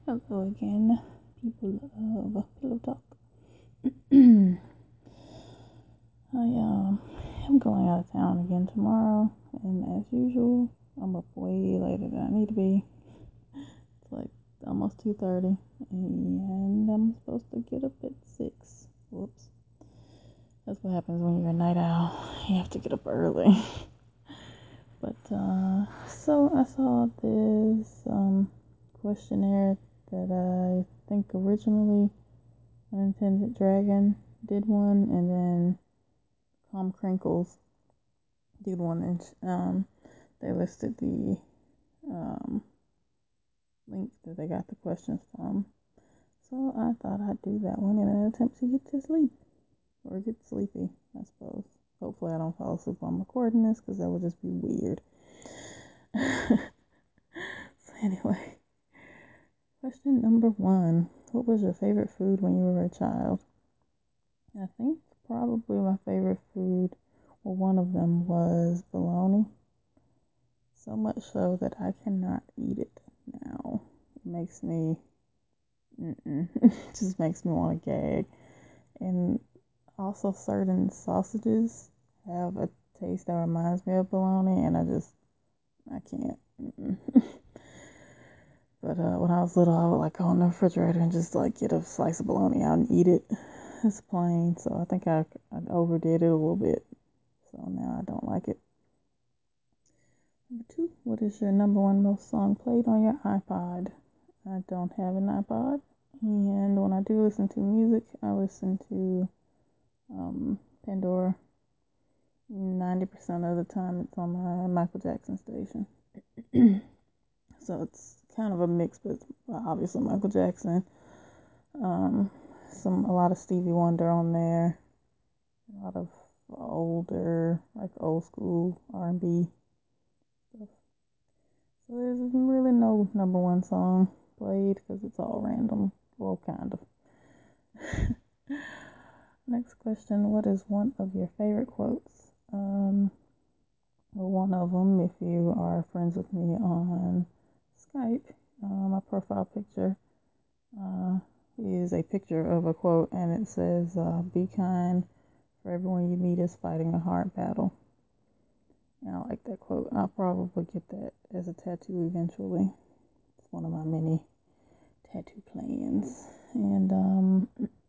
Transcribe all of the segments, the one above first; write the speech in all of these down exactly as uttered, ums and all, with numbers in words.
Hello again, people of Pillow Talk. I um am going out of town again tomorrow, and as usual, I'm up way later than I need to be. It's like almost two thirty, and I'm supposed to get up at six. Whoops. That's what happens when you're a night owl. You have to get up early. But uh, so I saw this um questionnaire that I think originally Unintended Dragon did one, and then Tom Crinkles did one, and um, they listed the um, link that they got the questions from. So I thought I'd do that one in an attempt to get to sleep, or get sleepy, I suppose. Hopefully I don't fall asleep while I'm recording this, because that would just be weird. So anyway, question number one. What was your favorite food when you were a child? I think probably my favorite food, well, one of them was bologna. So much so that I cannot eat it now. It makes me, mm-mm. It just makes me want to gag. And also, certain sausages have a taste that reminds me of bologna, and I just, I can't. Mm-mm. But uh, when I was little, I would like go in the refrigerator and just like get a slice of bologna out and eat it. It's plain, so I think I, I overdid it a little bit. So now I don't like it. Number two, what is your number one most song played on your iPod? I don't have an iPod, and when I do listen to music, I listen to um, Pandora. ninety percent of the time, it's on my Michael Jackson station. So it's kind of a mix, but obviously Michael Jackson. Um, some a lot of Stevie Wonder on there, a lot of older, like old school R and B stuff. So there's really no number one song played because it's all random. Well, kind of. Next question. What is one of your favorite quotes? Um, well, one of them, if you are friends with me on Skype, uh, my profile picture uh, is a picture of a quote, and it says, uh, "Be kind, for everyone you meet is fighting a hard battle." And I like that quote. I'll probably get that as a tattoo eventually. It's one of my many tattoo plans. And um,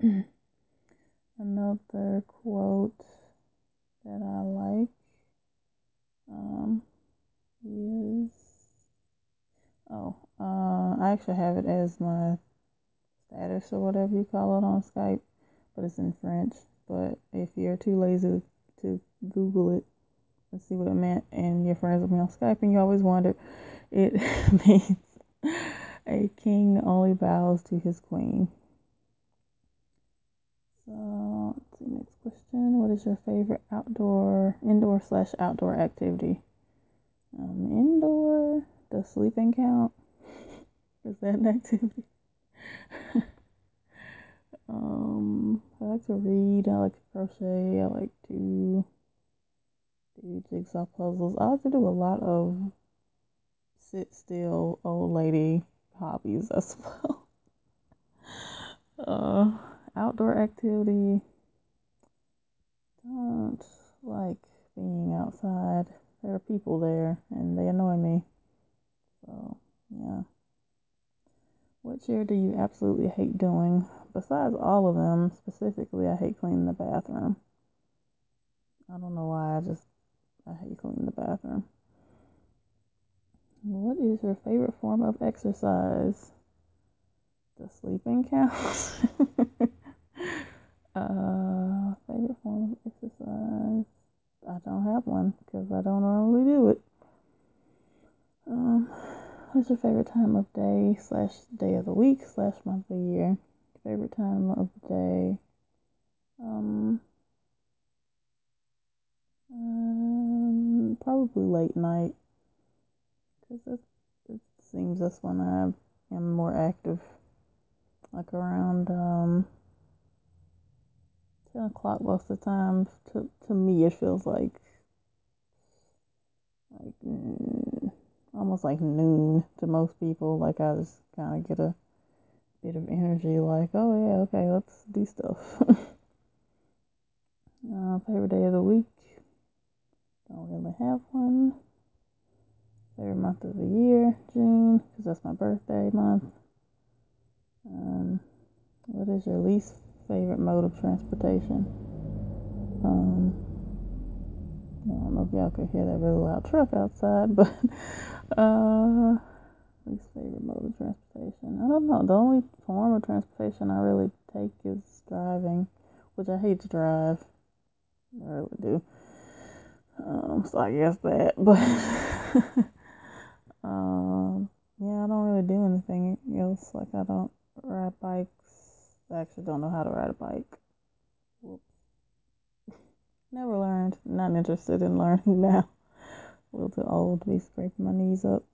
another quote that I like um, is oh, uh, I actually have it as my status or whatever you call it on Skype, but it's in French. But if you're too lazy to Google it and see what it meant, and you're friends with me on Skype, and you always wonder, it means a king only bows to his queen. So, let's see, next question. What is your favorite outdoor, indoor slash outdoor activity? Um, indoor, does sleeping count? Is that an activity? um, I like to read, I like to crochet, I like to do jigsaw puzzles. I like to do a lot of sit still old lady hobbies as well. uh, outdoor activity, don't like being outside. There are people there and they annoy me. So, yeah. What chore do you absolutely hate doing? Besides all of them, specifically, I hate cleaning the bathroom. I don't know why, I just, I hate cleaning the bathroom. What is your favorite form of exercise? Does sleeping count? uh, favorite form of exercise? I don't have one because I don't normally do it. Um, what's your favorite time of day slash day of the week slash month of the year? Favorite time of the day? Um, um probably late night because it, it seems that's when I am more active. Like around um ten o'clock most of the time. To to me, it feels like like mm, almost like noon to most people. Like I just kind of get a bit of energy, like, oh yeah, okay, let's do stuff. uh, favorite day of the week? Don't really have one. Favorite month of the year? June, because that's my birthday month. Um, what is your least favorite mode of transportation? Um, I don't know if y'all could hear that really loud truck outside, but uh, least favorite mode of transportation. I don't know. The only form of transportation I really take is driving, which I hate to drive. I really do. Um, so I guess that, but um, yeah, I don't really do anything else. Like I don't ride bikes. I actually don't know how to ride a bike. Whoops. Never learned. Not interested in learning now. A little too old to be scraping my knees up.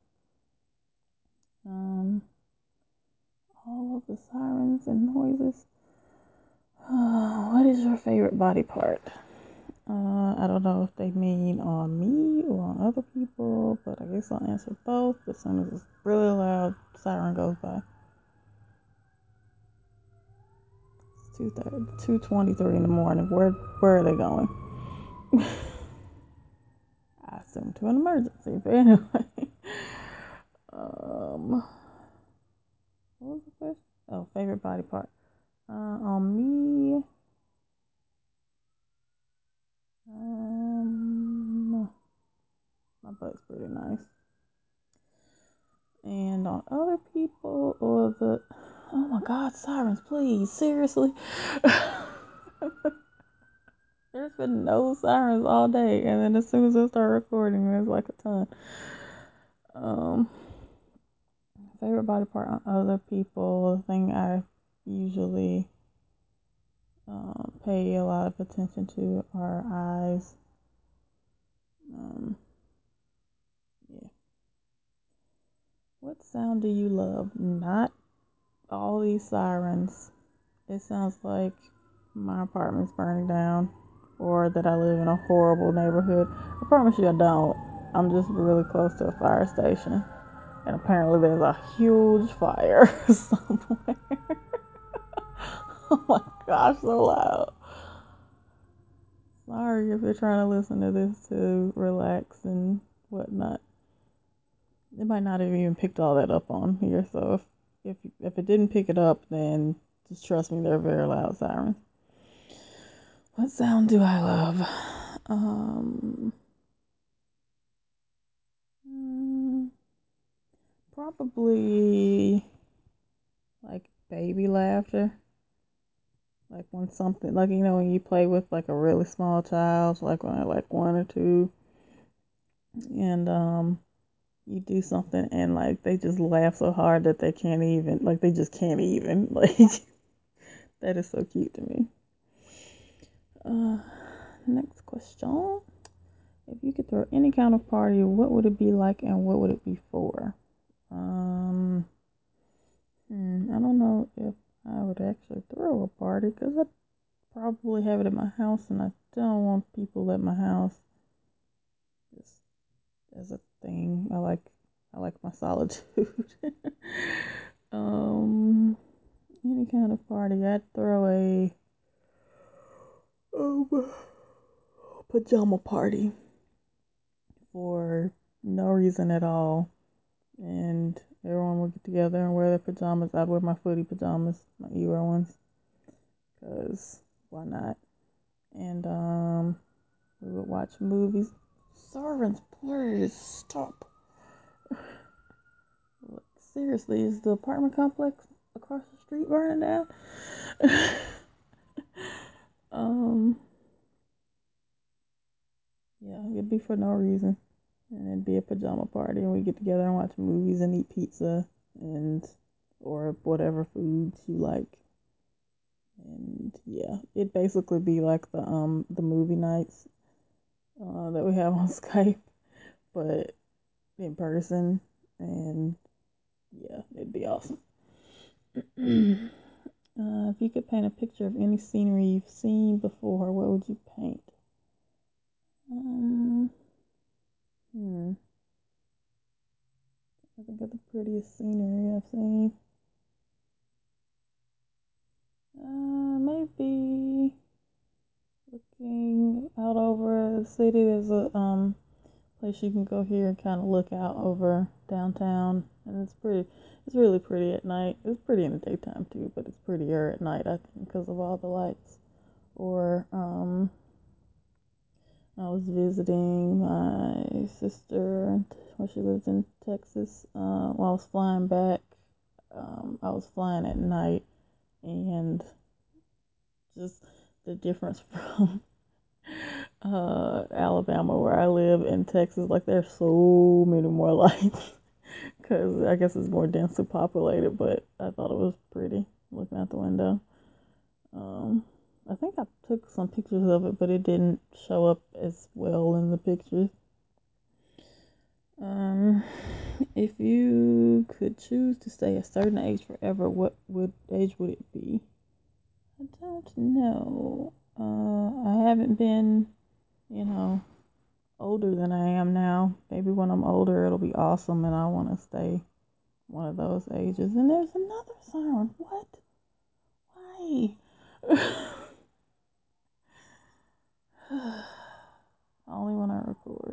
Um, all of the sirens and noises. Uh, what is your favorite body part? Uh, I don't know if they mean on me or on other people, but I guess I'll answer both. As soon as it's really loud, siren goes by. It's two thirty, two twenty-three in the morning. Where where are they going? I assume to an emergency, but anyway. um, what was the question? Oh, favorite body part. Uh, on me, um, my butt's pretty nice. And on other people, or the, oh my God, sirens, please, seriously. There's been no sirens all day, and then as soon as I start recording, there's like a ton. Um, favorite body part on other people, the thing I usually um, pay a lot of attention to are eyes. Um, yeah. What sound do you love? Not all these sirens. It sounds like my apartment's burning down or that I live in a horrible neighborhood. I promise you I don't. I'm just really close to a fire station. And apparently there's a huge fire somewhere. Oh my gosh, so loud. Sorry if you're trying to listen to this to relax and whatnot. It might not have even picked all that up on here, so if if if it didn't pick it up, then just trust me, they're very loud sirens. What sound do I love? Um, mm, probably like baby laughter. Like when something, like you know, when you play with like a really small child, like when they're like one or two, and um, you do something and like they just laugh so hard that they can't even, like they just can't even, like that is so cute to me. Uh, next question. If you could throw any kind of party, what would it be like and what would it be for? Um, hmm, I don't know if I would actually throw a party because I'd probably have it at my house and I don't want people at my house just as a thing. I like I like my solitude. um, any kind of party, I'd throw a um, pajama party for no reason at all. And everyone would get together and wear their pajamas. I'd wear my footy pajamas, my Eero ones, because why not? And um, we would watch movies. Sirens, please stop. Look, seriously, is the apartment complex across the street burning down? um, yeah, it'd be for no reason. And it'd be a pajama party, and we get together and watch movies and eat pizza and or whatever foods you like. And yeah, it'd basically be like the um the movie nights uh, that we have on Skype, but in person. And yeah, it'd be awesome. Uh, if you could paint a picture of any scenery you've seen before, what would you paint? Um, hmm. I think of the prettiest scenery I've seen. City. There's a um place you can go here and kind of look out over downtown, and it's pretty. It's really pretty at night. It's pretty in the daytime too, but it's prettier at night, I think, because of all the lights. Or um, I was visiting my sister when she lives in Texas. Uh, while I was flying back, um, I was flying at night, and just the difference from uh, Alabama, where I live, in Texas, like there's so many more lights because I guess it's more densely populated. But I thought it was pretty looking out the window. Um, I think I took some pictures of it, but it didn't show up as well in the pictures. Um, if you could choose to stay a certain age forever, what would age would it be? I don't know. Uh, I haven't been, you know, older than I am now. Maybe when I'm older, it'll be awesome, and I want to stay one of those ages. And there's another siren. What? Why? Only when I record.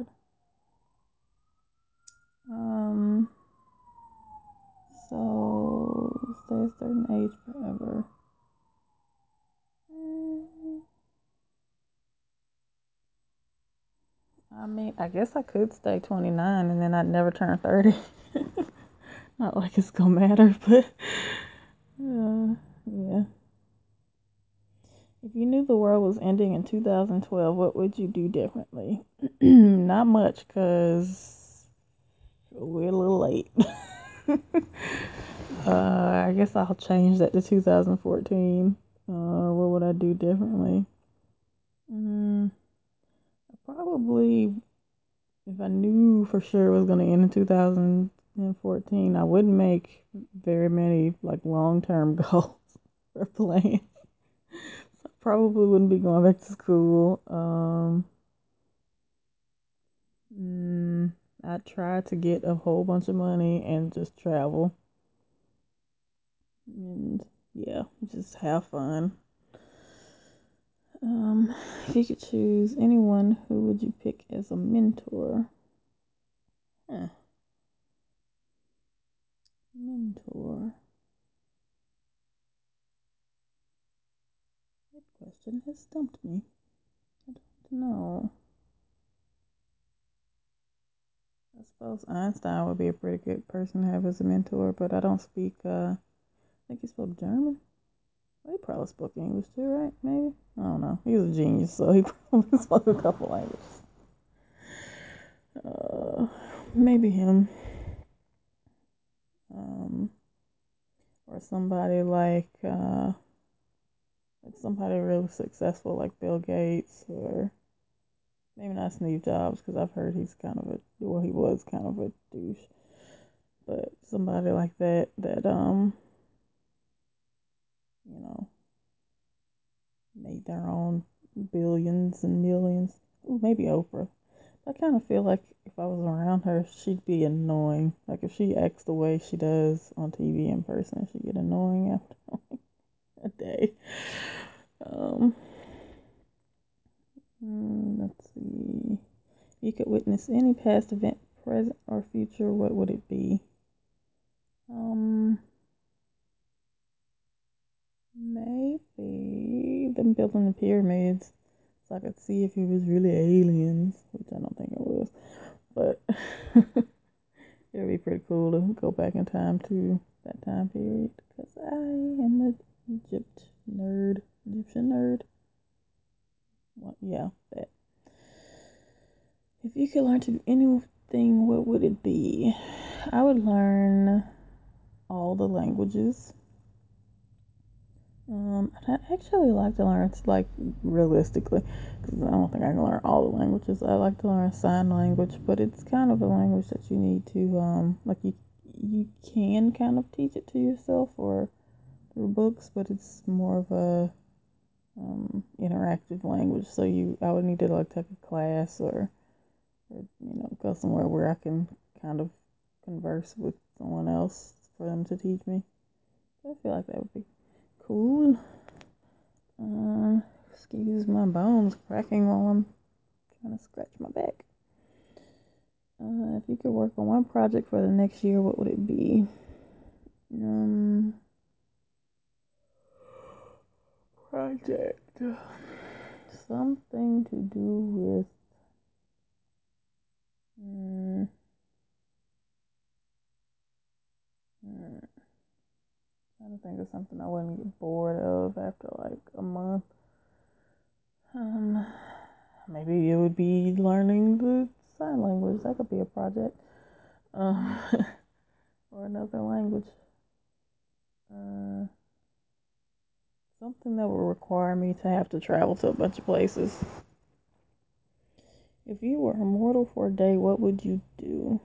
Um, so stay a certain age forever. Mm, I mean, I guess I could stay twenty-nine and then I'd never turn thirty. Not like it's gonna matter, but uh, yeah. If you knew the world was ending in two thousand twelve, what would you do differently? Not much, because we're a little late. uh, I guess I'll change that to two thousand fourteen. Uh, what would I do differently? Mm, probably, if I knew for sure it was going to end in two thousand fourteen, I wouldn't make very many like long-term goals or plans. So I probably wouldn't be going back to school. Um, mm, I'd try to get a whole bunch of money and just travel. And yeah, just have fun. Um, if you could choose anyone, who would you pick as a mentor? Huh. Mentor. That question has stumped me. I don't know. I suppose Einstein would be a pretty good person to have as a mentor, but I don't speak, uh, I think he spoke German. Well, he probably spoke English too, right? Maybe? I don't know. He was a genius, so he probably spoke a couple languages. Uh, maybe him. Um, or somebody like, uh, like somebody really successful like Bill Gates, or maybe not Steve Jobs, because I've heard he's kind of a, well, he was kind of a douche. But somebody like that, that, um, you know, made their own billions and millions. Ooh, maybe Oprah. I kind of feel like if I was around her, she'd be annoying. Like if she acts the way she does on T V in person, she'd get annoying after a day. Um, mm, let's see. If you could witness any past event, present or future, what would it be? Um, maybe them building the pyramids, so I could see if it was really aliens, which I don't think it was. But it would be pretty cool to go back in time to that time period, because I am an Egypt nerd, Egyptian nerd. Well, yeah, that. If you could learn to do anything, what would it be? I would learn all the languages. Um, I actually like to learn, like, realistically, because I don't think I can learn all the languages. I like to learn sign language, but it's kind of a language that you need to, um, like, you you can kind of teach it to yourself or through books, but it's more of a um, interactive language. So you, I would need to like take a class, or, or you know, go somewhere where I can kind of converse with someone else for them to teach me. So I feel like that would be cool. Uh, excuse my bones cracking while I'm Trying to scratch my back. Uh, if you could work on one project for the next year, what would it be? Um, project. Something to do with. Mm, mm, trying to think of something I wouldn't get bored of after like a month. Um, maybe it would be learning the sign language. That could be a project. Um, or another language. Uh, something that would require me to have to travel to a bunch of places. If you were immortal for a day, what would you do?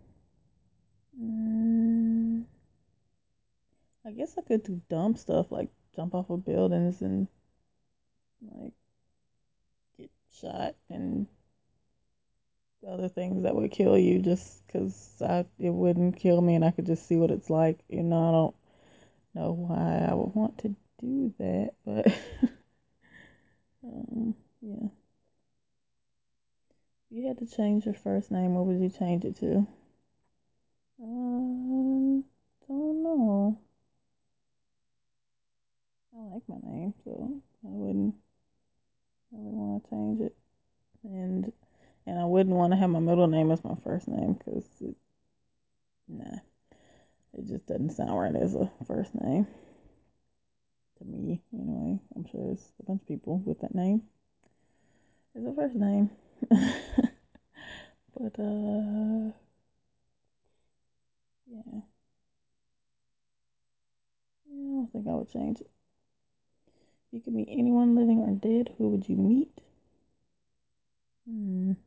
Mm, I guess I could do dumb stuff like jump off of buildings and like get shot and other things that would kill you just because I it wouldn't kill me and I could just see what it's like. You know, I don't know why I would want to do that, but um, yeah. If you had to change your first name, what would you change it to? Um, don't know. I like my name, so I wouldn't really want to change it. And and I wouldn't want to have my middle name as my first name because it, nah, it just doesn't sound right as a first name to me. Anyway, I'm sure there's a bunch of people with that name as a first name. But uh, yeah, yeah, I don't think I would change it. If you could meet anyone living or dead, who would you meet? Hmm,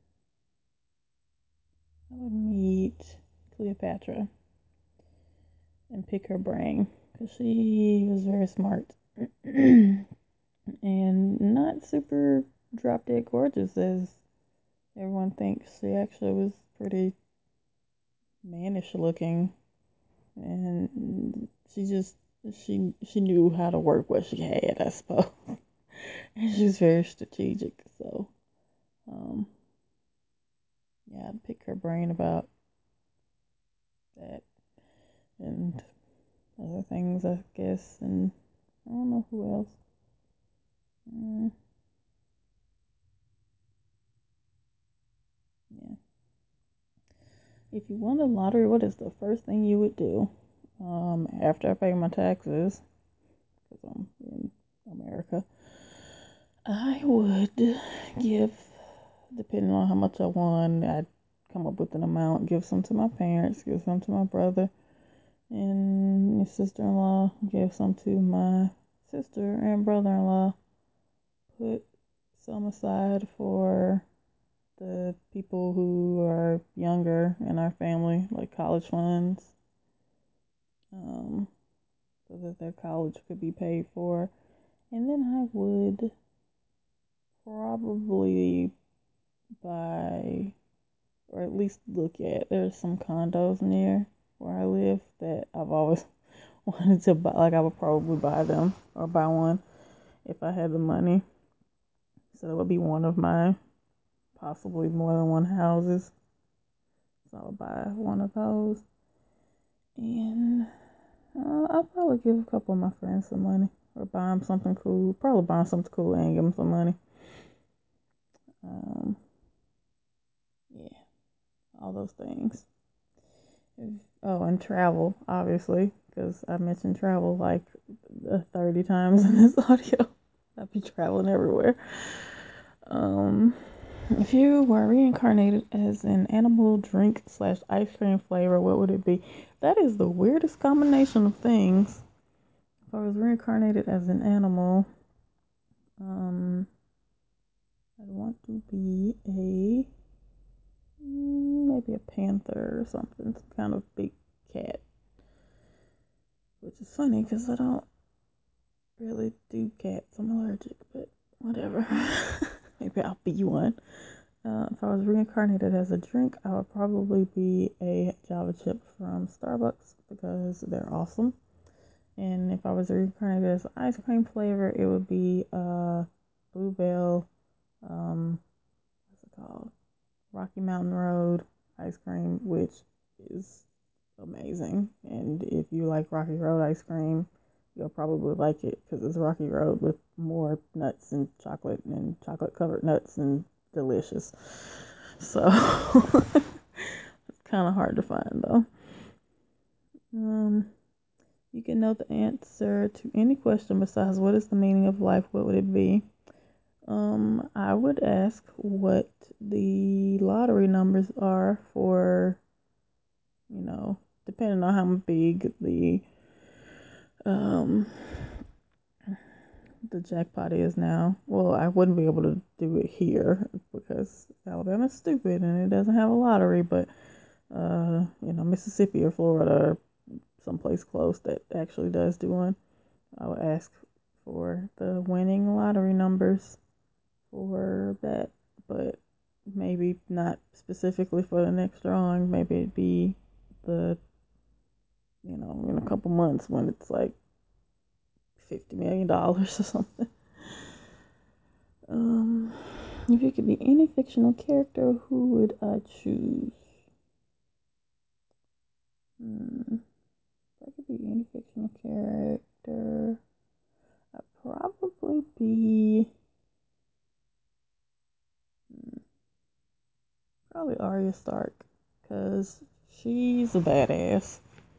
I would meet Cleopatra and pick her brain because she was very smart and not super drop dead gorgeous as everyone thinks. She actually was pretty mannish looking, and she just she she knew how to work what she had, I suppose. And she was very strategic. So, um, yeah, I'd pick her brain about that and other things, I guess. And I don't know who else. Mm, yeah. If you won the lottery, what is the first thing you would do? Um, after I pay my taxes, because I'm in America, I would give, depending on how much I won, I'd come up with an amount, give some to my parents, give some to my brother and my sister-in-law, give some to my sister and brother-in-law, put some aside for the people who are younger in our family, like college funds, um, so that their college could be paid for. And then I would probably buy, or at least look at, there's some condos near where I live that I've always wanted to buy. Like, I would probably buy them or buy one if I had the money. So that would be one of my possibly more than one houses. So I would buy one of those. And uh, I'll probably give a couple of my friends some money or buy them something cool. Probably buy them something cool and give them some money. Um, yeah, all those things. If, oh, and travel, obviously, because I mentioned travel like uh, thirty times in this audio. I'd be traveling everywhere. Um, if you were reincarnated as an animal, drink slash ice cream flavor, what would it be? That is the weirdest combination of things. If I was reincarnated as an animal, um, I'd want to be a mm, maybe a panther or something, some kind of big cat. Which is funny because I don't really do cats. I'm allergic, but whatever. Maybe I'll be one. Uh, if I was reincarnated as a drink, I would probably be a Java chip from Starbucks because they're awesome. And if I was reincarnated as an ice cream flavor, it would be uh, Bluebell. Um, what's it called? Rocky Mountain Road ice cream, which is amazing. And if you like Rocky Road ice cream, you'll probably like it because it's Rocky Road with more nuts and chocolate and chocolate covered nuts and delicious. So it's kind of hard to find though. Um, you can know the answer to any question besides what is the meaning of life, what would it be? Um, I would ask what the lottery numbers are for, you know, depending on how big the um the jackpot is now. Well, I wouldn't be able to do it here because Alabama's stupid and it doesn't have a lottery, but uh, you know, Mississippi or Florida or someplace close that actually does do one. I would ask for the winning lottery numbers for that, but maybe not specifically for the next drawing. Maybe it'd be the, you know, in a couple months when it's like fifty million dollars or something. Um, if you could be any fictional character, who would I choose? Hmm. If I could be any fictional character, I'd probably be hmm, probably Arya Stark, because she's a badass.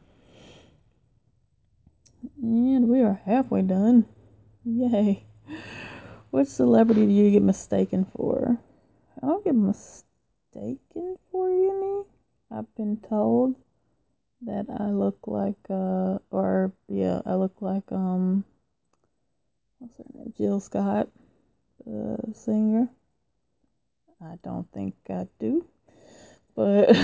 And we are halfway done. Yay. Which celebrity do you get mistaken for? I don't get mistaken for any. I've been told that I look like, uh, or yeah, I look like, um, what's her name? Jill Scott, the singer. I don't think I do, but,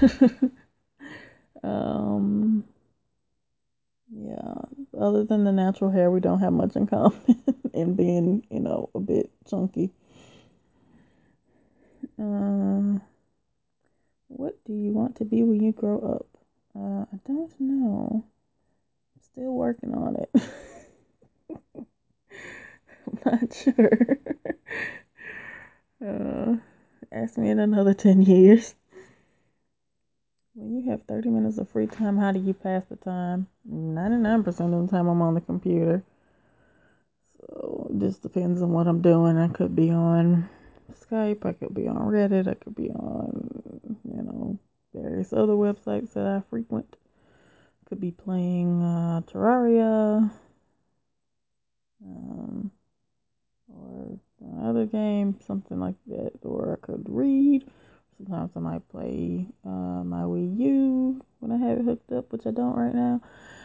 um, yeah, other than the natural hair, we don't have much in common and being, you know, a bit chunky. Uh, what do you want to be when you grow up? Uh, I don't know. I'm still working on it. I'm not sure. uh, ask me in another ten years. When you have thirty minutes of free time, how do you pass the time? ninety-nine percent of the time I'm on the computer. So it just depends on what I'm doing. I could be on Skype, I could be on Reddit, I could be on, you know, various other websites that I frequent. Could be playing uh, Terraria, um, or another game, something like that. Or I could read. Sometimes I might play uh, my Wii U when I have it hooked up, which I don't right now.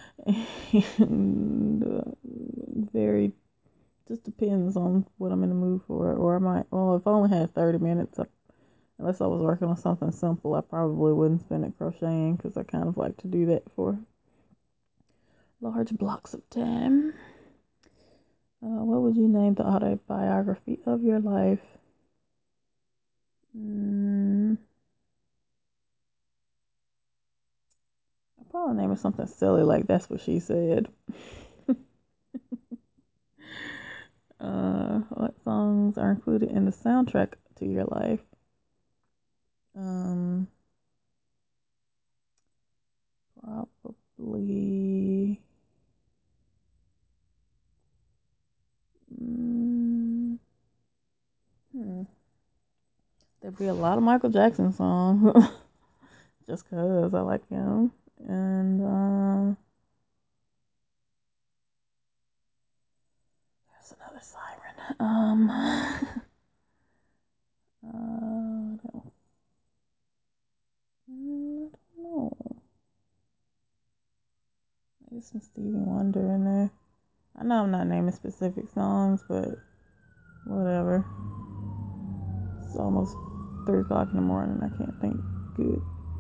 And uh, very just depends on what I'm in the mood for. Or I might, well, if I only had thirty minutes, I, unless I was working on something simple, I probably wouldn't spend it crocheting because I kind of like to do that for large blocks of time. Uh, what would you name the autobiography of your life? Mm, I'll probably name it something silly like That's What She Said. uh, what songs are included in the soundtrack to your life? Um, probably. Mm, hmm. There'd be a lot of Michael Jackson songs, just cause I like him. And uh, there's another siren. Um, uh, I don't, I don't know. Maybe some Stevie Wonder in there. I know I'm not naming specific songs, but whatever. It's almost three o'clock in the morning. I can't think good.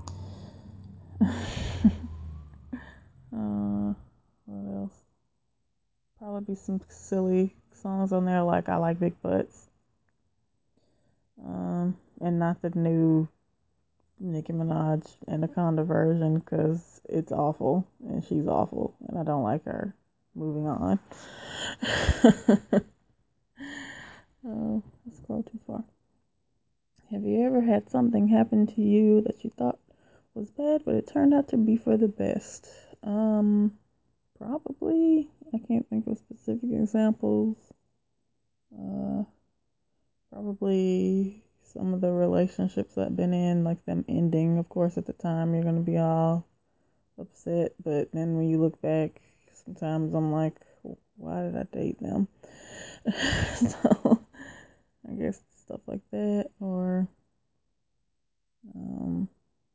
uh, what else? Probably be some silly songs on there like I Like Big Butts. Um, and not the new Nicki Minaj Anaconda version because it's awful and she's awful and I don't like her. Moving on. Oh, I scrolled too far. Have you ever had something happen to you that you thought was bad, but it turned out to be for the best? Um, probably. I can't think of specific examples. Uh, Probably some of the relationships I've been in, like them ending. Of course, at the time, you're gonna be all upset, but then when you look back, sometimes I'm like, why did I date them? So I guess stuff like that, or um,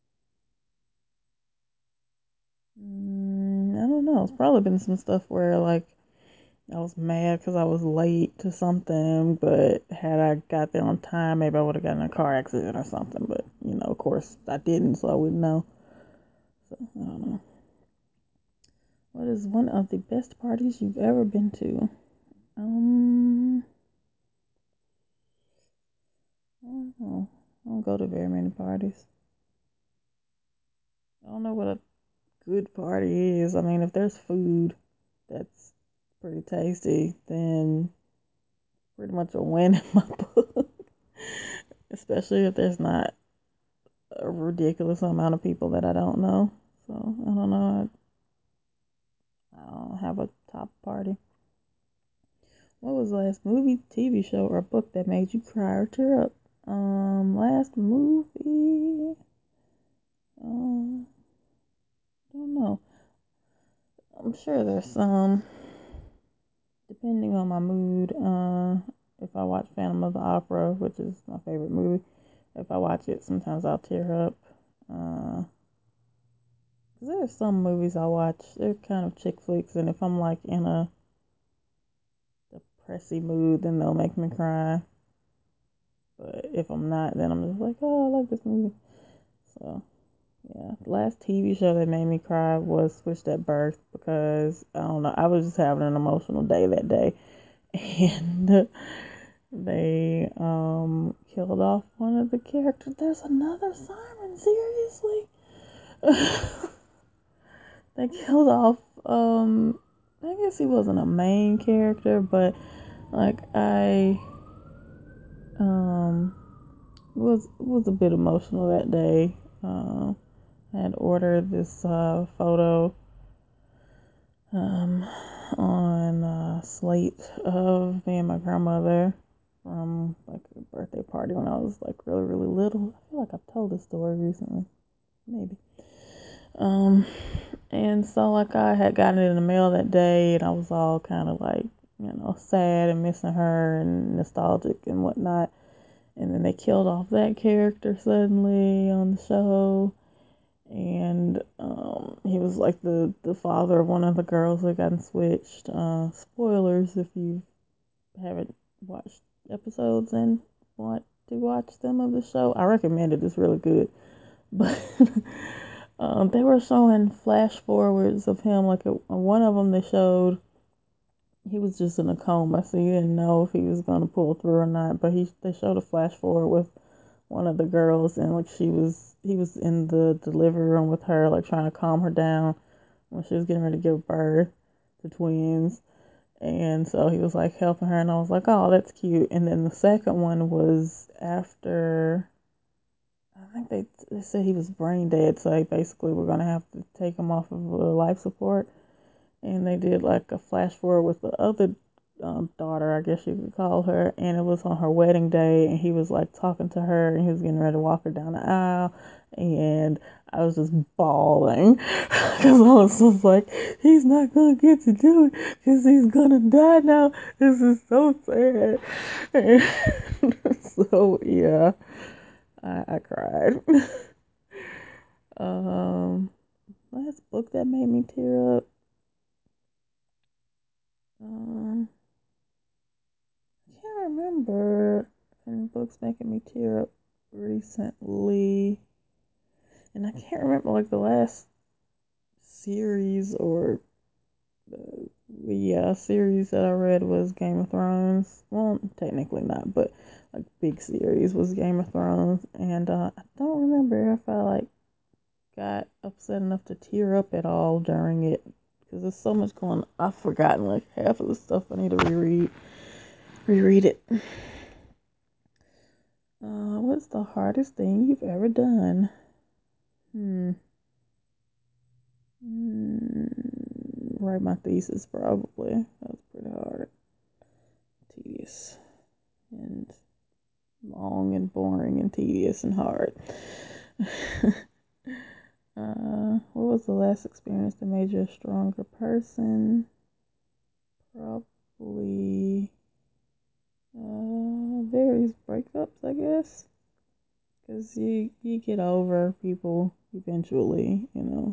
mm, I don't know. It's probably been some stuff where like I was mad because I was late to something, but had I got there on time, maybe I would have gotten in a car accident or something. But you know, of course, I didn't, so I wouldn't know. So I don't know. What is one of the best parties you've ever been to? Um, I don't know. I don't go to very many parties. I don't know what a good party is. I mean, if there's food that's pretty tasty, then pretty much a win in my book. Especially if there's not a ridiculous amount of people that I don't know. So I don't know. I, I don't have a top party. What was the last movie, T V show, or book that made you cry or tear up? Um, last movie. Um, I don't know. I'm sure there's some. Depending on my mood. Uh, if I watch Phantom of the Opera, which is my favorite movie, if I watch it, sometimes I'll tear up. Uh, cause there's some movies I watch. They're kind of chick flicks, and if I'm like in a depressy mood, then they'll make me cry. But if I'm not, then I'm just like, oh, I like this movie. So yeah, the last T V show that made me cry was Switched at Birth because I don't know, I was just having an emotional day that day, and they um killed off one of the characters. There's another Siren, seriously. They killed off um I guess he wasn't a main character, but like I um was was a bit emotional that day. Um I had ordered this uh photo um on a slate of me and my grandmother from like a birthday party when I was like really really little. I feel like I've told this story recently, maybe. Um, and so like I had gotten it in the mail that day, and I was all kind of like, you know, sad and missing her and nostalgic and whatnot. And then they killed off that character suddenly on the show, and um, he was like the the father of one of the girls that got switched. Uh, spoilers if you haven't watched episodes and want to watch them of the show. I recommend it. It's really good. But um, they were showing flash forwards of him. Like a, one of them, they showed he was just in a coma, so you didn't know if he was gonna pull through or not. But he they showed a flash forward with one of the girls, and like she was he was in the delivery room with her, like trying to calm her down when she was getting ready to give birth to twins. And so he was like helping her, and I was like, oh, that's cute. And then the second one was after, I think they, they said he was brain dead, so they basically were going to have to take him off of life support. And they did like a flash forward with the other um, daughter, I guess you could call her, and it was on her wedding day, and he was like talking to her, and he was getting ready to walk her down the aisle, and I was just bawling because I was just like, he's not gonna get to do it because he's gonna die now. This is so sad. And so yeah, I, I cried. um, Last book that made me tear up. Um. I can't remember any books making me tear up recently. And I can't remember like the last series or uh, yeah, series that I read was Game of Thrones. Well, technically not, but like big series was Game of Thrones. And uh, I don't remember if I like got upset enough to tear up at all during it because there's so much going on. I've forgotten like half of the stuff. I need to reread reread it. Uh, what's the hardest thing you've ever done? Hmm. Mm, write my thesis, probably. That's pretty hard. Tedious. And long and boring and tedious and hard. uh, what was the last experience that made you a stronger person? Probably uh, various breakups, I guess. Because you, you get over people eventually, you know.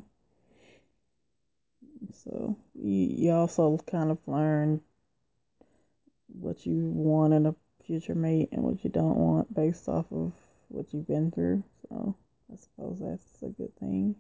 So you, you also kind of learn what you want in a future mate and what you don't want based off of what you've been through. So I suppose that's a good thing.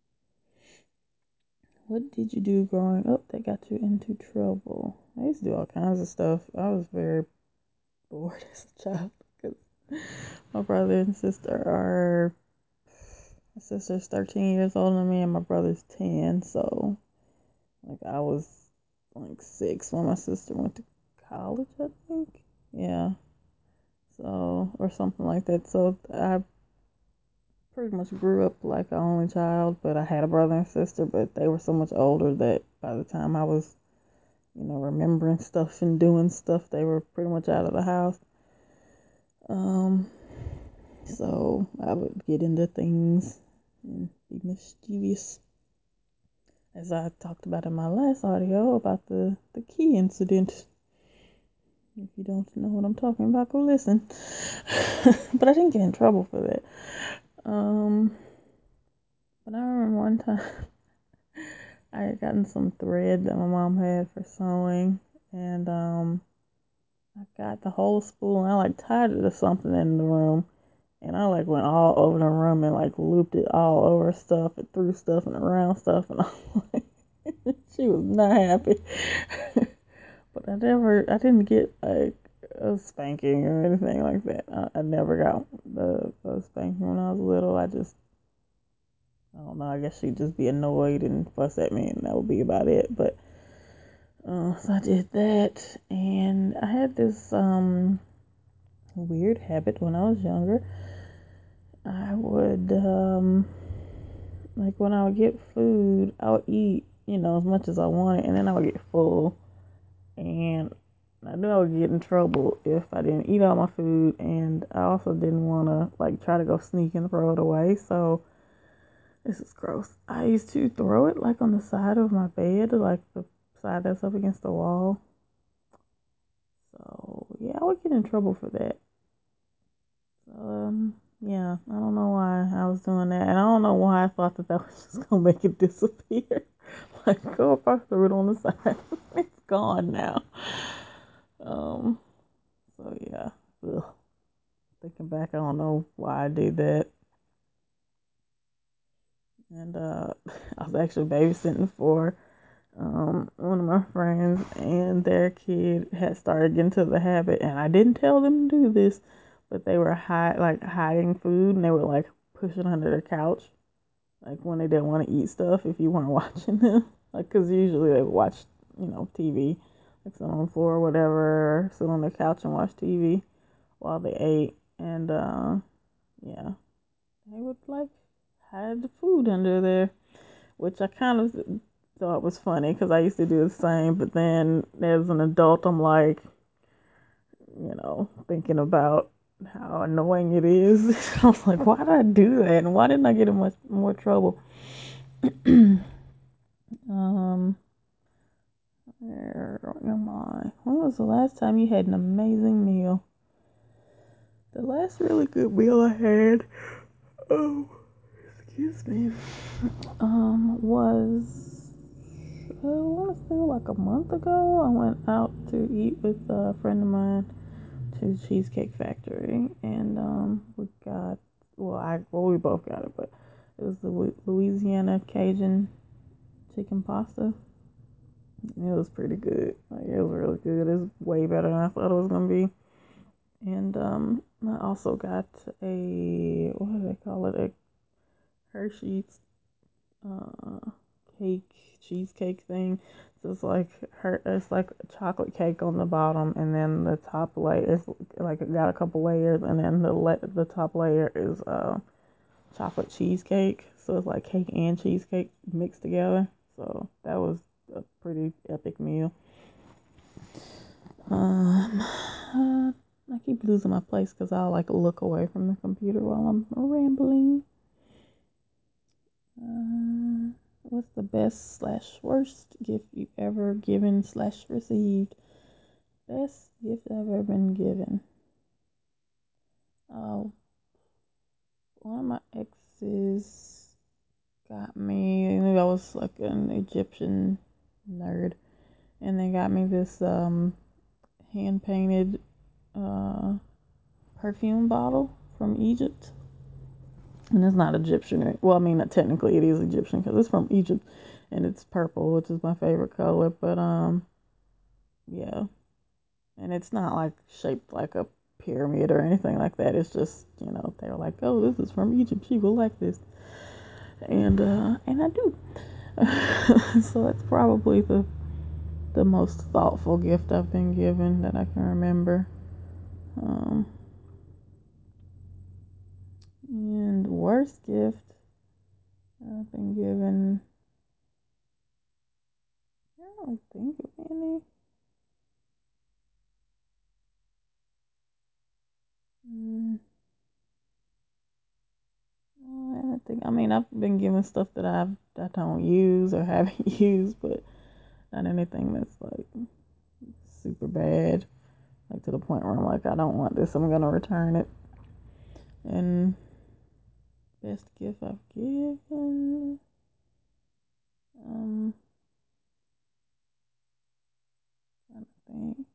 What did you do growing up that got you into trouble? I used to do all kinds of stuff. I was very bored as a child because my brother and sister are, my sister's thirteen years older than me and my brother's ten. So, like, I was like six when my sister went to college, I think. Yeah. So, or something like that. So, I pretty much grew up like an only child, but I had a brother and sister, but they were so much older that by the time I was, you know, remembering stuff and doing stuff, they were pretty much out of the house. Um, so I would get into things and be mischievous. As I talked about in my last audio about the, the key incident. If you don't know what I'm talking about, go listen. But I didn't get in trouble for that. Um, but I remember one time I had gotten some thread that my mom had for sewing, and um, I got the whole spool, and I like tied it to something in the room, and I like went all over the room and like looped it all over stuff and threw stuff and around stuff, and I was like, she was not happy. But I never, I didn't get like a spanking or anything like that. I, I never got the, the spanking when I was little. I just, I don't know. I guess she'd just be annoyed and fuss at me, and that would be about it. But uh, so I did that, and I had this um weird habit when I was younger. I would um like when I would get food, I would eat, you know, as much as I wanted, and then I would get full, and I knew I would get in trouble if I didn't eat all my food, and I also didn't want to like try to go sneak and throw it away. So this is gross. I used to throw it like on the side of my bed, like the side that's up against the wall. So yeah, I would get in trouble for that. So, um, yeah, I don't know why I was doing that, and I don't know why I thought that that was just gonna make it disappear. Like, go across the root on the side, it's gone now. Um, so yeah, ugh. Thinking back, I don't know why I did that. And uh, I was actually babysitting for um one of my friends, and their kid had started getting into the habit, and I didn't tell them to do this, but they were hide like hiding food, and they were like pushing under the couch, like when they didn't want to eat stuff. If you weren't watching them, like because usually they would watch, you know, T V, like sit on the floor or whatever, or sit on the couch and watch T V while they ate, and uh, yeah, they would like hide the food under there, which I kind of thought was funny because I used to do the same. But then as an adult, I'm like, you know, thinking about how annoying it is. I was like, why did I do that? And why didn't I get in much more trouble? um, where am I? When was the last time you had an amazing meal? The last really good meal I had, oh, excuse me, um, was I want to say like a month ago. I went out to eat with a friend of mine to Cheesecake Factory, and um, we got well, I well we both got it, but it was the Louisiana Cajun chicken pasta. It was pretty good. Like it was really good. It was way better than I thought it was gonna be. And um, I also got a what do they call it? A Hershey's uh cake cheesecake thing. It's just like her. It's like chocolate cake on the bottom, and then the top layer is like it got a couple layers, and then the le- the top layer is uh chocolate cheesecake. So it's like cake and cheesecake mixed together. So that was a pretty epic meal. Um, uh, I keep losing my place because I'll like look away from the computer while I'm rambling. Uh, what's the best slash worst gift you've ever given slash received? Best gift I've ever been given. Oh, one of my exes got me. Maybe I was like an Egyptian nerd, and they got me this um hand painted uh perfume bottle from Egypt. And it's not Egyptian. Right? Well, I mean, technically it is Egyptian because it's from Egypt, and it's purple, which is my favorite color. But um, yeah, and it's not like shaped like a pyramid or anything like that. It's just you know they were like, oh, this is from Egypt. She will like this, and uh, and I do. So that's probably the the most thoughtful gift I've been given that I can remember. Um, and worst gift I've been given. I don't really think of any. Mm, I don't think. I mean, I've been given stuff that I've that I don't use or haven't used, but not anything that's like super bad, like to the point where I'm like, I don't want this. I'm gonna return it. And best gift I've given. Um, I think.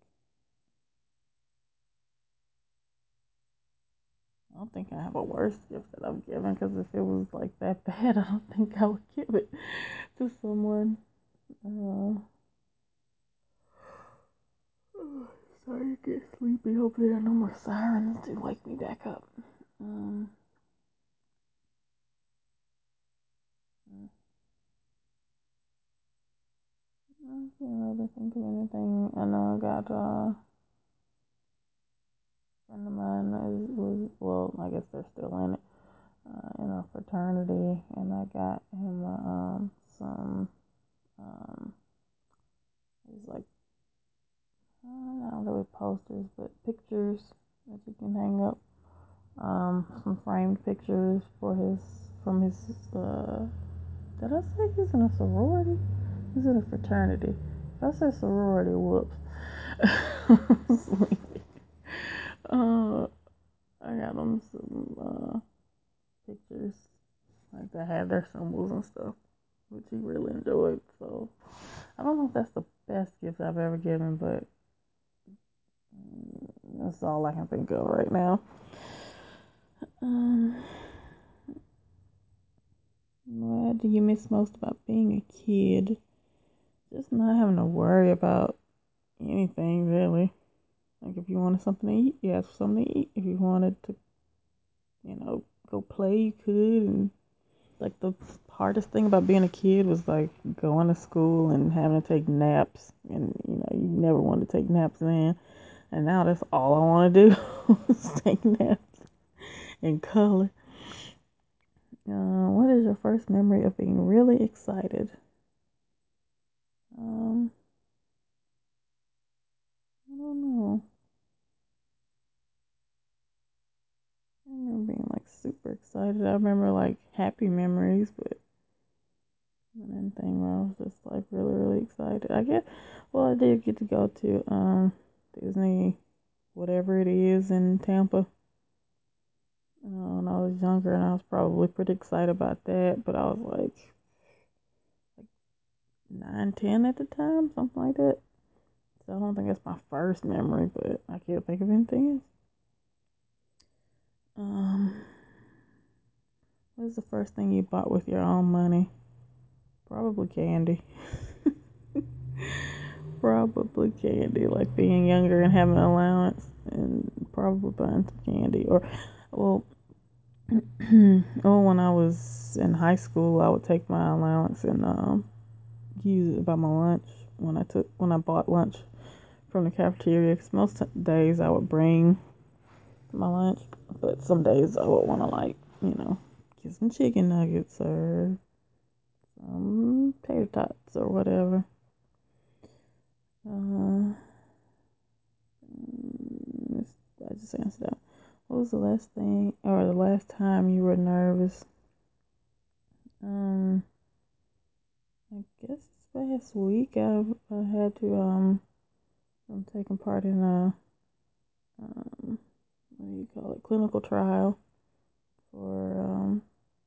I don't think I have a worst gift that I've given because if it was like that bad, I don't think I would give it to someone. Uh, sorry, I get sleepy. Hopefully, there are no more sirens to wake me back up. Um, I can't really think of anything. I know I got uh, a friend of mine is, was, well, I guess they're still in it, uh, in a fraternity, and I got him uh, um, some, um, it's like, uh, not really posters, but pictures that you can hang up. Um, some framed pictures for his, from his, uh, did I say he's in a sorority? He's in a fraternity. If I said sorority, whoops. uh, I got them some uh, pictures, like that had their symbols and stuff, which he really enjoyed. So I don't know if that's the best gift I've ever given, but mm, that's all I can think of right now. Um, what do you miss most about being a kid? Just not having to worry about anything really. Like if you wanted something to eat, you asked for something to eat. If you wanted to, you know, go play, you could. And like the hardest thing about being a kid was like going to school and having to take naps, and you know, you never wanted to take naps then. And now that's all I want to do is take naps and color. Uh, what is your first memory of being really excited? Um, I don't know. I remember being like super excited. I remember like happy memories, but not anything where I was just like really, really excited. I guess, well, I did get to go to um Disney, whatever it is in Tampa. Uh, when I was younger, and I was probably pretty excited about that, but I was like nine, ten at the time, something like that. So I don't think it's my first memory, but I can't think of anything else. Um, what is the first thing you bought with your own money? Probably candy. Probably candy, like being younger and having an allowance, and probably buying some candy. Or, well, oh, when I was in high school, I would take my allowance and um, use it to buy my lunch. when I took when I bought lunch from the cafeteria. Because most days I would bring my lunch, but some days I would want to like you know get some chicken nuggets or some tater tots or whatever. Uh, mm, I just answered that. What was the last thing or the last time you were nervous? Um, I guess this past week I I had to um I'm taking part in a um what do you call it clinical trial for um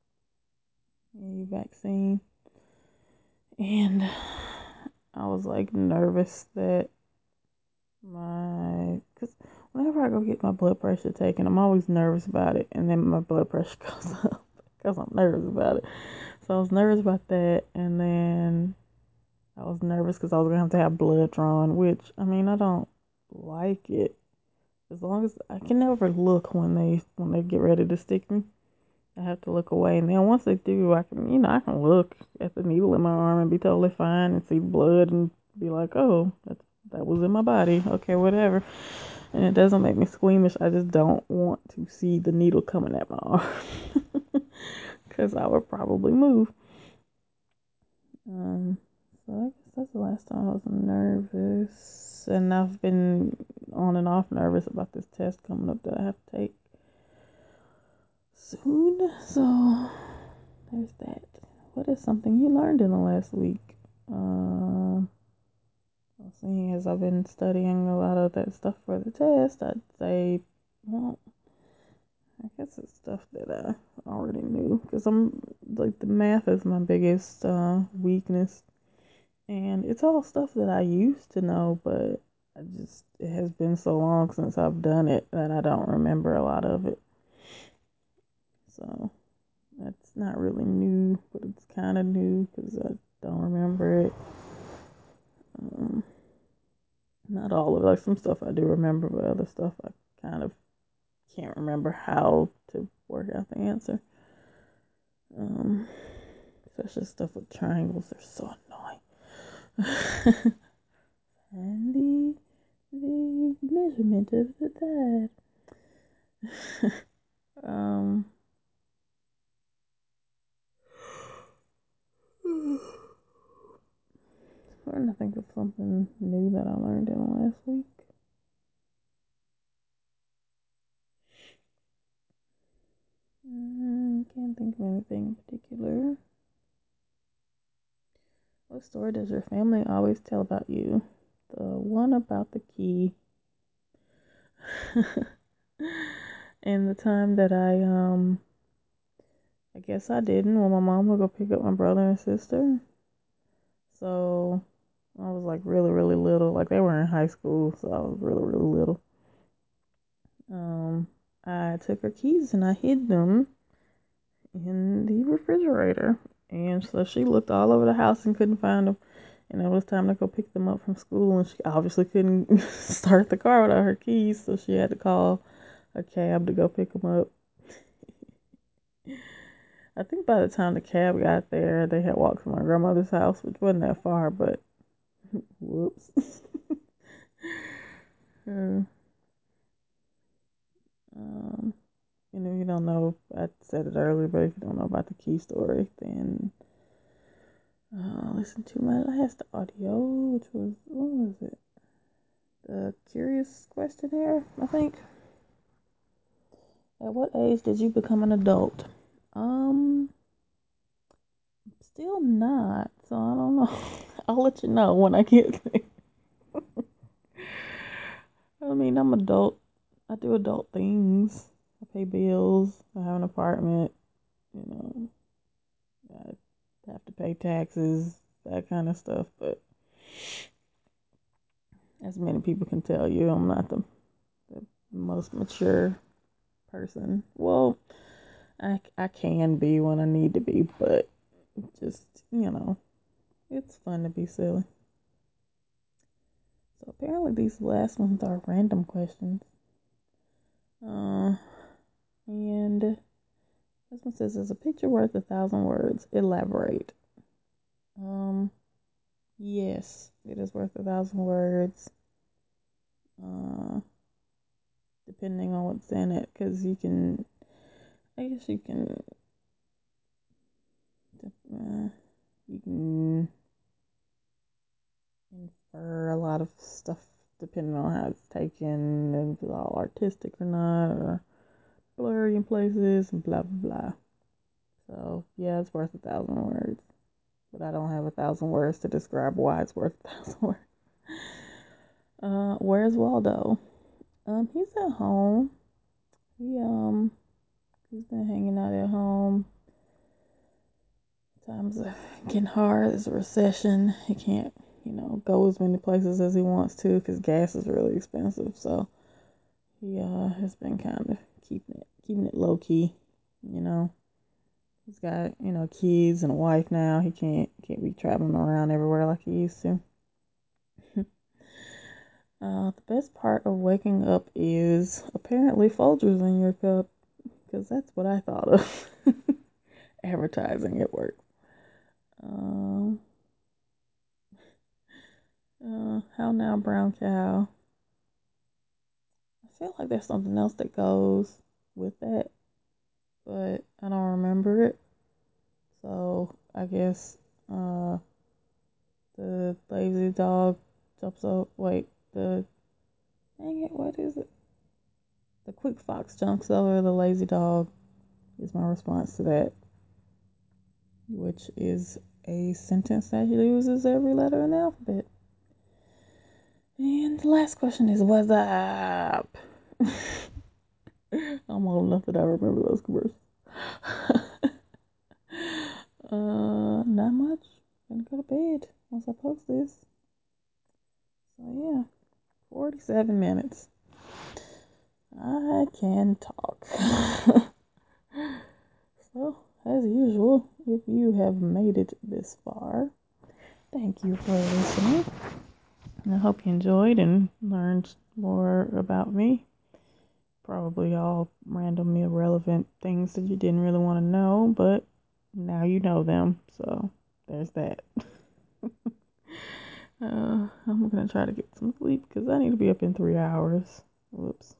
a vaccine, and I was like nervous that my because whenever I go get my blood pressure taken, I'm always nervous about it, and then my blood pressure goes up because I'm nervous about it. So I was nervous about that, and then I was nervous because I was gonna have to have blood drawn, which I mean I don't like it. As long as I can never look when they when they get ready to stick me, I have to look away. And then once they do, I can you know I can look at the needle in my arm and be totally fine and see blood and be like, oh, that that was in my body. Okay, whatever. And it doesn't make me squeamish. I just don't want to see the needle coming at my arm because I would probably move. Um, so I guess that's the last time I was nervous, and I've been on and off nervous about this test coming up that I have to take soon. So there's that. What is something you learned in the last week? Uh, well, seeing as I've been studying a lot of that stuff for the test, I'd say, well, I guess it's stuff that I already knew because I'm like the math is my biggest uh, weakness. And it's all stuff that I used to know, but I just, it has been so long since I've done it that I don't remember a lot of it. So that's not really new, but it's kind of new because I don't remember it. Um, not all of it. Like some stuff I do remember, but other stuff I kind of can't remember how to work out the answer. Um, especially stuff with triangles, they're so annoying. And the the measurement of the dad. um, trying to think of something new that I learned in the last week. Mm, can't think of anything in particular. What story does your family always tell about you? The one about the key. And the time that I um I guess I didn't when my mom would go pick up my brother and sister. So I was like really, really little. Like they were in high school, so I was really, really little. Um, I took her keys and I hid them in the refrigerator. And so she looked all over the house and couldn't find them. And it was time to go pick them up from school. And she obviously couldn't start the car without her keys. So she had to call a cab to go pick them up. I think by the time the cab got there, they had walked to my grandmother's house, which wasn't that far, but whoops. uh, um, you know, you don't know, I said it earlier, but if you don't know about the key story, then uh, listen to my last audio, which was, what was it? The Curious Questionnaire, I think. At what age did you become an adult? Um, still not, so I don't know. I'll let you know when I get there. I mean, I'm adult. I do adult things. I pay bills. I have an apartment. You know, I have to pay taxes, that kind of stuff. But as many people can tell you, I'm not the, the most mature person. Well, I, I can be when I need to be, but just, you know, it's fun to be silly. So apparently these last ones are random questions. Uh, and this one says, "Is a picture worth a thousand words? Elaborate." Um, Yes, it is worth a thousand words. Uh, Depending on what's in it, because you can, I guess you can, uh, you can infer a lot of stuff depending on how it's taken, and if it's all artistic or not, or blurry in places, and blah blah blah. So yeah, it's worth a thousand words, but I don't have a thousand words to describe why it's worth a thousand words. Uh, where's Waldo? Um, he's at home. He um, he's been hanging out at home. Times are getting hard. There's a recession. He can't, you know, go as many places as he wants to because gas is really expensive. So he uh has been kind of keeping it keeping it low key. You know, he's got, you know, kids and a wife now. He can't can't be traveling around everywhere like he used to. Uh, the best part of waking up is apparently Folgers in your cup, because that's what I thought of. Advertising, it works. Um, uh, how now, brown cow? I feel like there's something else that goes with that, but I don't remember it. So I guess uh, the lazy dog jumps up. Wait, the dang it, what is it? The quick fox jumps over the lazy dog is my response to that, which is a sentence that uses every letter in the alphabet. And the last question is, what's up? I'm old enough that I remember those commercials. uh, not much. Gonna go to bed once I post this. So yeah, forty-seven minutes. I can talk. So, as usual, if you have made it this far, thank you for listening. I hope you enjoyed and learned more about me. Probably all random, irrelevant things that you didn't really want to know, but now you know them. So, there's that. uh, I'm going to try to get some sleep because I need to be up in three hours. Whoops.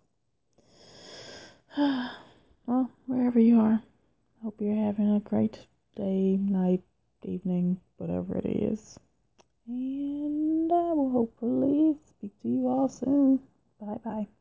Well, wherever you are, hope you're having a great day, night, evening, whatever it is. And I will hopefully speak to you all soon. Bye bye.